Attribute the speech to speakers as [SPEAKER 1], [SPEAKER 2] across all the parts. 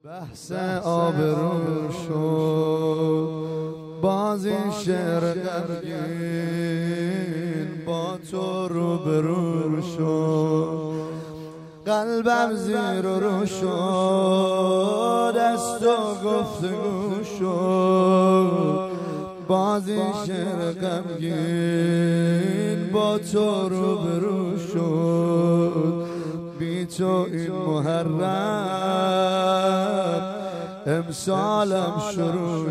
[SPEAKER 1] بحث آبرو شد باز این شعر غمگین با تو روبرو شد. قلبم زیر و رو شد از تو گفتگو شد. باز این شعر غمگین با تو روبرو شد. بی تو این محرم امسالم شروع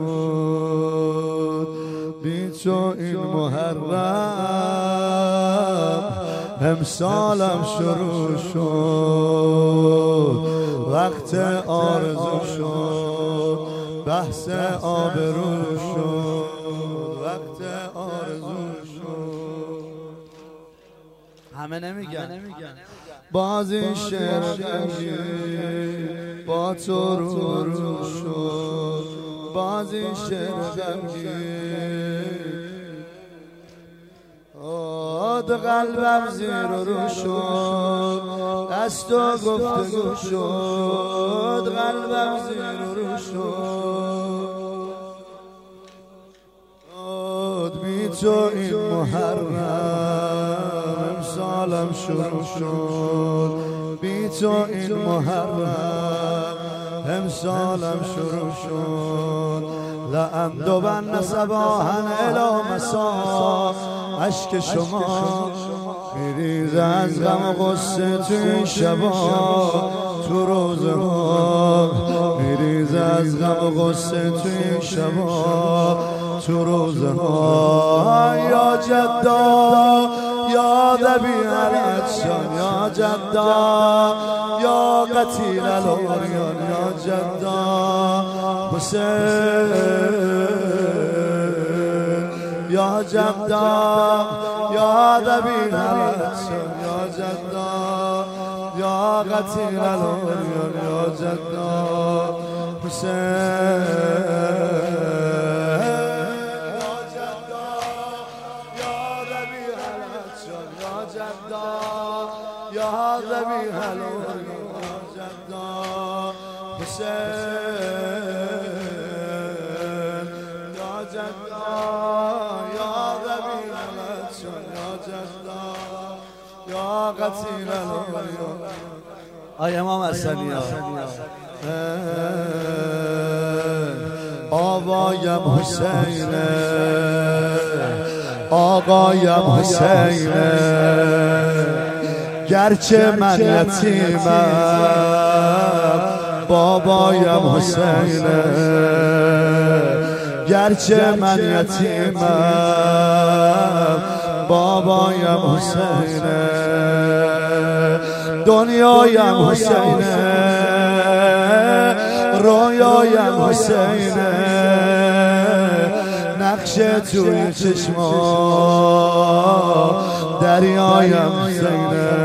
[SPEAKER 1] شد. بی تو این محرم امسالم شروع شد. وقت آرزو شد بحث آبرو شد. وقت آرزو شد. همه نمیگن باز این شعر غمگین با تو رو شد. باز این شعر غمگین قلبم زیر و رو شد از تو گفتگو شد. قلبم زیر و رو شد. بی تو این محرم امسالم شروع شد. بی تو این محرم امسالم شروع شد. لأندبن صباحا الی مسا. اشک شما میریزه از غم و غصه تو این شبا. تو روزه ها میریزه از غم و غصه تو این شبا. تو روزه ها یا جدا یا ذبیح العطشان یا جدا یا قتیل العریان یا جدا حسین یا جدا یا ذبیح العطشان یا جدا یا قتیل العریان یا جدا حسین یا ذبیح العریان یا جدا حسین یا جدا یا ذبیح العطشان یا جدا یا قتیل العریان. آی امام حسنی آقایم حسینه آقایم حسینه. گرچه من یتیمم بابایم حسینه. گرچه من یتیمم بابایم حسینه. دنیایم حسینه رویایم حسینه. نقش توی چشما دریایم حسینه.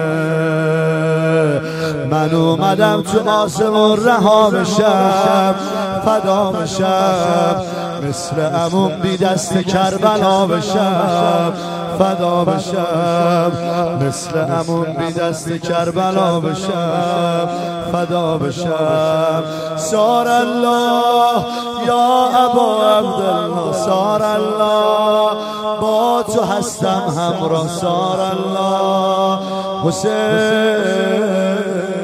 [SPEAKER 1] من اومدم تو آسمون رها بشم فدا بشم. مثل عموم بی دست کربلا بشم فدا بشم. مثل عموم بی دست کربلا بشم فدا بشم. سار الله یا ابا عبدالله. سار الله با تو هستم همراه. سار الله حسین.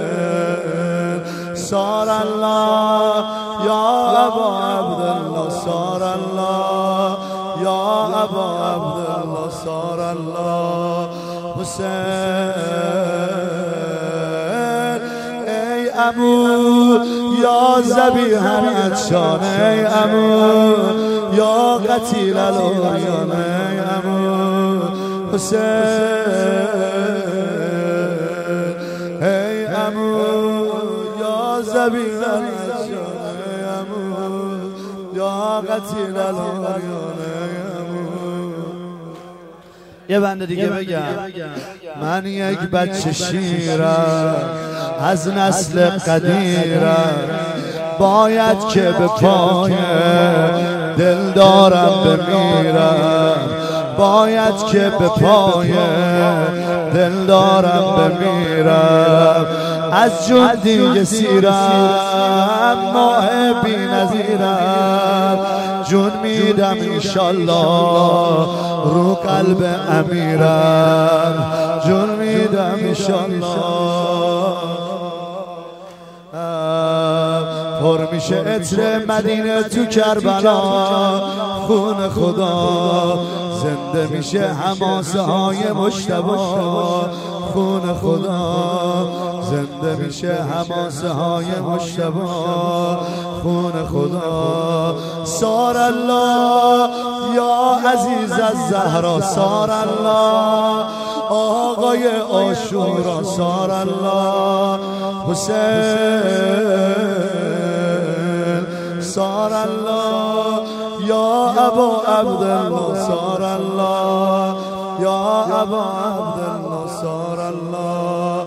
[SPEAKER 1] سار الله یا ابا عبدالله. سار الله یا ابا عبدالله. سار الله حسین. ای عمو یا ذبیح العطشان. ای عمو یا قتیل العریان. ای عمو حسین. ای عمو یا ذبیح العطشان. ای عمو یا قتیل العریان. یه بنده دیگه بگم. من یک بچه شیرم از نسل قدیرم. باید که به پای دل دارم بمیرم. باید که به پای دل دارم بمیرم. از جون دیگه سیرم میدم انشالله رو قلب امیرم، جون میدم انشالله. پر میشه عطر مدینه تو کربلا، خون خدا زنده میشه حماسه های مجتبی، خون خدا زنده میشه حماسه های مجتبی، خون خدا. سار الله یا عزیز از زهرا، سار الله آقای عاشورا، سار الله حسین، سار الله یا ابا عبدالله، سار الله یا ابا عبدالله، سار الله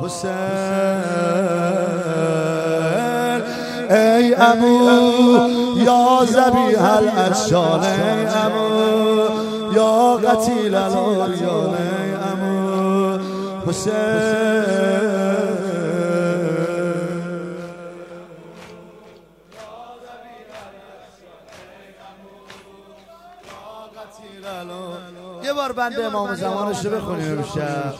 [SPEAKER 1] حسین. ای عمو یا ذبیح الاشجان، ای عمو یا قتیل الاریان، ای عمو حسین. یه بار بند امام زمانش رو بخونیم امشب.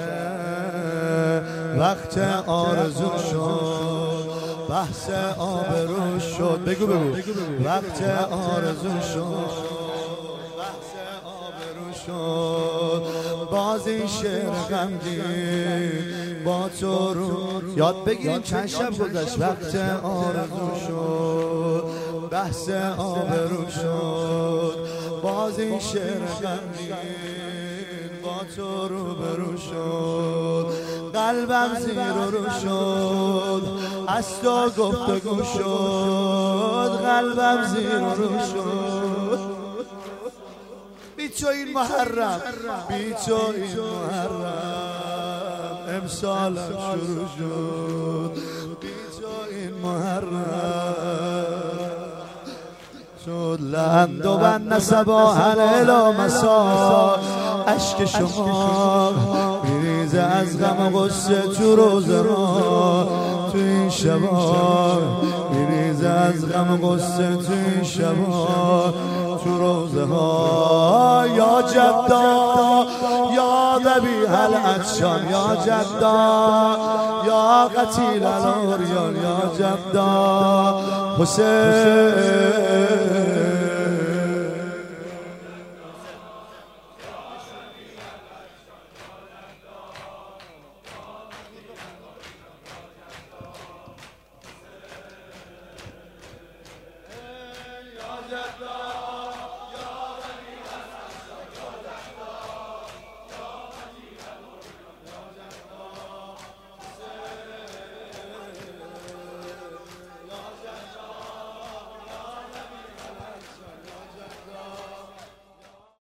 [SPEAKER 1] وقت آرزو شد، بحث آبرو شد، بگو وقت آرزو شد، بحث آبرو شد، باز این شعر غمگین با تو رو یاد بگیریم. چند شب گذشت وقت آرزو شد، بحث آبرو شد، باز این شعر غمگین با تو روبرو شد. قلبم زیر و رو شد، از تو گفتگو شد، قلبم زیر و رو شد. بی تو این محرم، بی تو این محرم امسالم شروع شد، بی تو این محرم شد. لند و بند صباحن الی مسا، اشک شما میریزه از غم و غصه تو روزه ما، تو این شبا میریزه از غم و غصه تو این شبا، تو روزه ها. یا جدا یا ذبیح الاشجان، یا جدا یا قتیل الاریان، یا جدا حسین.